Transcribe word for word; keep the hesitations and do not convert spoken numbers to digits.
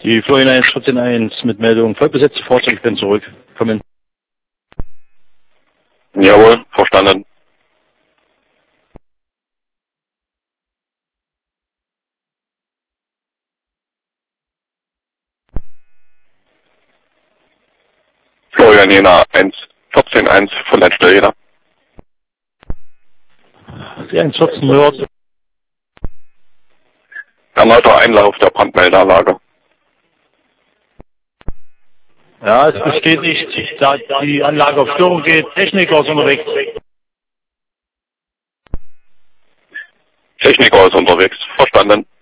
Die Florian eins vierzehn eins mit Meldung vollbesetzte Fahrzeug, ich bin zurück. Kommen. Jawohl, verstanden. Florian Jena eins vierzehn eins von Letzter Jena. Die eins vierzehn hört. Erneuter Einlauf der Brandmeldeanlage. Ja, es bestätigt, da die Anlage auf Störung geht. Techniker ist unterwegs. Techniker ist unterwegs. Verstanden.